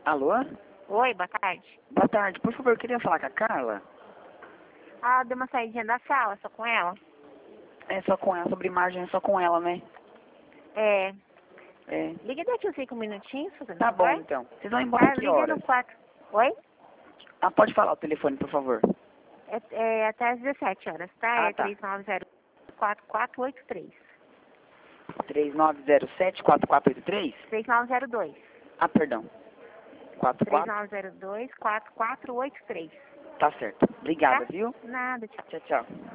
Alô? Oi, boa tarde. Boa tarde. Por favor, eu queria falar com a Carla. Ah, deu uma saidinha da sala, só com ela? É só com ela, sobre imagem é só com ela, né? É. É. Liga daqui uns 5 minutinhos, fazendo Tá bom, favor. então. Vocês vão embora que Liga horas? no 4. Oi? Ah, pode falar o telefone, por favor. É até às 17 horas, tá? Ah, É tá. 3904-4483. 3907-4483? 3902. Ah, perdão. 44? 3902-4483. Tá certo. Obrigada, Tá? viu? Nada, tchau. Tchau, tchau.